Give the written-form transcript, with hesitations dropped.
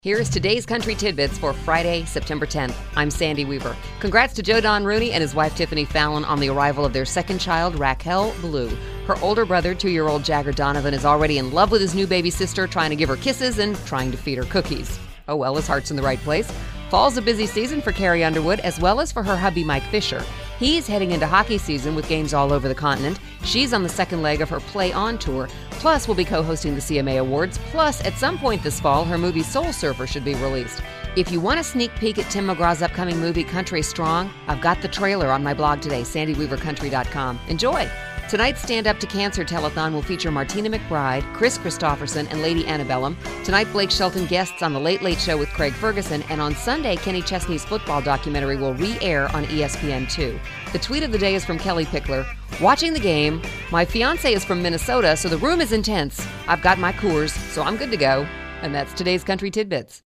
Here is today's Country Tidbits for Friday, September 10th. I'm Sandy Weaver. Congrats to Joe Don Rooney and his wife Tiffany Fallon on the arrival of their second child, Raquel Blue. Her older brother, 2-year-old Jagger Donovan, is already in love with his new baby sister, trying to give her kisses and trying to feed her cookies. Oh well, his heart's in the right place. Fall's a busy season for Carrie Underwood, as well as for her hubby, Mike Fisher. He's heading into hockey season with games all over the continent. She's on the second leg of her Play On tour. Plus, we'll be co-hosting the CMA Awards. Plus, at some point this fall, her movie Soul Surfer should be released. If you want a sneak peek at Tim McGraw's upcoming movie, Country Strong, I've got the trailer on my blog today, sandyweavercountry.com. Enjoy! Tonight's Stand Up to Cancer telethon will feature Martina McBride, Chris Christopherson, and Lady Antebellum. Tonight, Blake Shelton guests on The Late Late Show with Craig Ferguson, and on Sunday, Kenny Chesney's football documentary will re-air on ESPN2. The tweet of the day is from Kelly Pickler. Watching the game, my fiance is from Minnesota, so the room is intense. I've got my Coors, so I'm good to go. And that's today's Country Tidbits.